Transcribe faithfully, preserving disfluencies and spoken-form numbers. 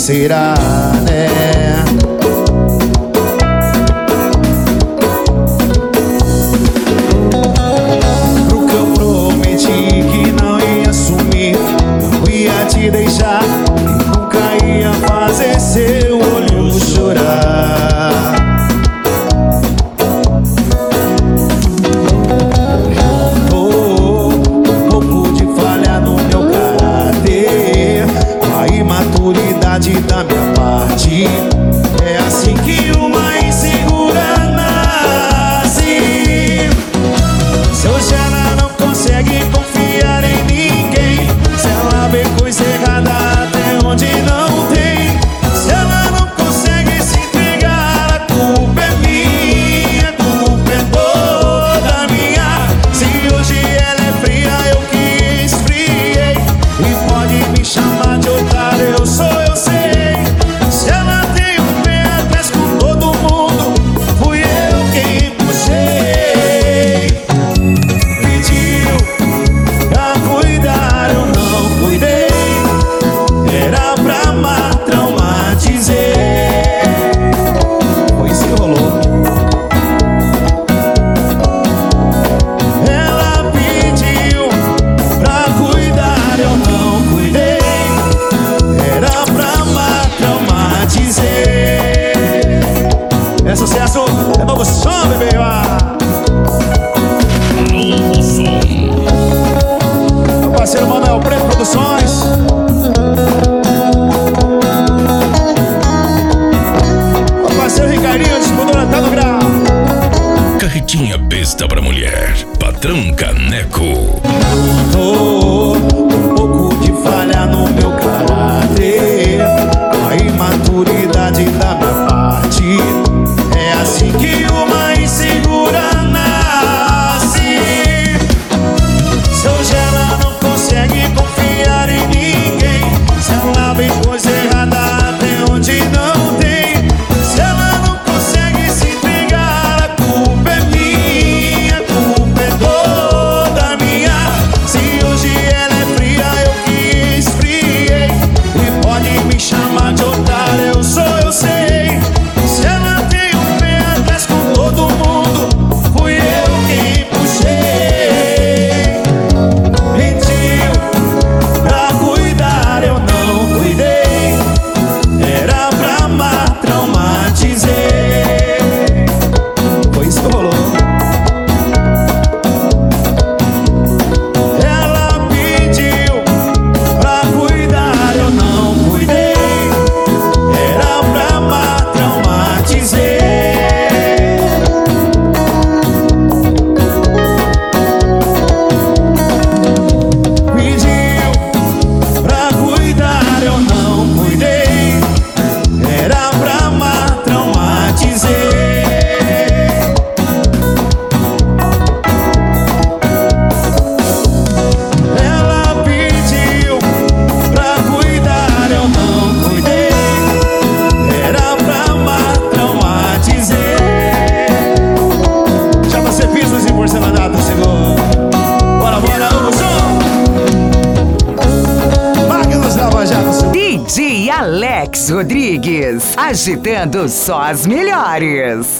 será, né? Pro que eu prometi que não ia sumir, não ia te deixar e nunca ia fazer seu olho chorar. Maturidade da minha parte, é assim que uma insegura nasce. Se hoje ela não consegue confiar em ninguém, se ela vê coisa errada até onde não tem, se ela não consegue se entregar, a culpa é minha, a culpa é toda minha. Se hoje ela é fria, eu que esfriei, e pode me chamar de otário, eu sou, eu sei. Se ela tem um pé atrás com todo mundo, fui eu quem puxei. Pediu pra cuidar, eu não cuidei. Era pra amar, traumatizei. Foi isso que rolou. Ela pediu pra cuidar, eu não cuidei. Era pra amar, traumatizei. É sucesso, é novo som, bebê. Novo som. Meu parceiro Manuel Preto Produções. Meu parceiro Ricardinho, distribuidora tá no grau. Carretinha besta pra mulher. Patrão Caneco. Tô um pouco de falha no meu caráter, a imaturidade da minha parte, é assim que uma insegura nasce. Se hoje ela não consegue confiar em ninguém, se ela vê coisa errada até onde não tem, se ela não consegue se entregar, a culpa é minha, a culpa é toda minha. Se hoje ela é fria, eu que esfriei, e pode me chamar de otário, eu sou, eu sei. Se ela tem um pé atrás com todo mundo, fui eu quem puxei. Pediu pra cuidar, eu não cuidei. Era pra amar, traumatizei. Foi isso que rolou. Ela pediu pra cuidar, eu não cuidei. Era pra amar, traumatizei. Pediu pra cuidar, eu não cuidei. Era pra amar, traumatizei. Ela pediu pra cuidar, eu não cuidei. Era pra amar, traumatizei. Chama ser pistas e porcelanato, Senhor. Bora, bora, vamos, som. Máquinas Lava Jato, Senhor. D J Alex Rodrigues, agitando só as melhores.